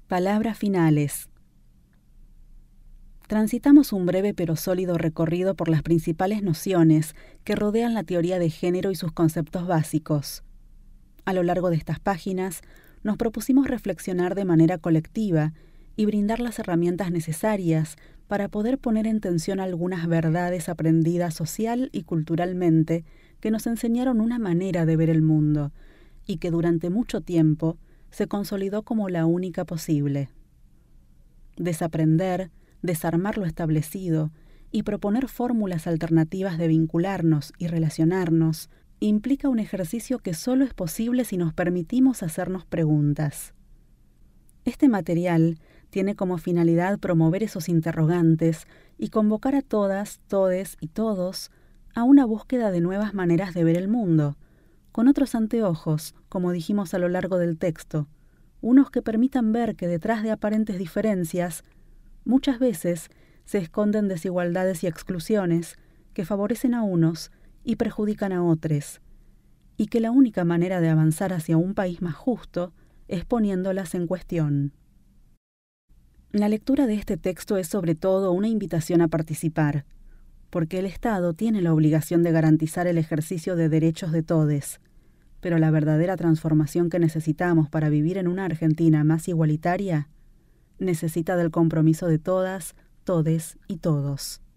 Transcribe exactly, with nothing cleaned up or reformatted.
Palabras finales. Transitamos un breve pero sólido recorrido por las principales nociones que rodean la teoría de género y sus conceptos básicos. A lo largo de estas páginas, nos propusimos reflexionar de manera colectiva y brindar las herramientas necesarias para poder poner en tensión algunas verdades aprendidas social y culturalmente que nos enseñaron una manera de ver el mundo y que durante mucho tiempo se consolidó como la única posible. Desaprender, desarmar lo establecido y proponer fórmulas alternativas de vincularnos y relacionarnos implica un ejercicio que solo es posible si nos permitimos hacernos preguntas. Este material tiene como finalidad promover esos interrogantes y convocar a todas, todes y todos a una búsqueda de nuevas maneras de ver el mundo, con otros anteojos, como dijimos a lo largo del texto, unos que permitan ver que detrás de aparentes diferencias, muchas veces se esconden desigualdades y exclusiones que favorecen a unos y perjudican a otros, y que la única manera de avanzar hacia un país más justo es poniéndolas en cuestión. La lectura de este texto es sobre todo una invitación a participar, porque el Estado tiene la obligación de garantizar el ejercicio de derechos de todes, pero la verdadera transformación que necesitamos para vivir en una Argentina más igualitaria necesita del compromiso de todas, todes y todos.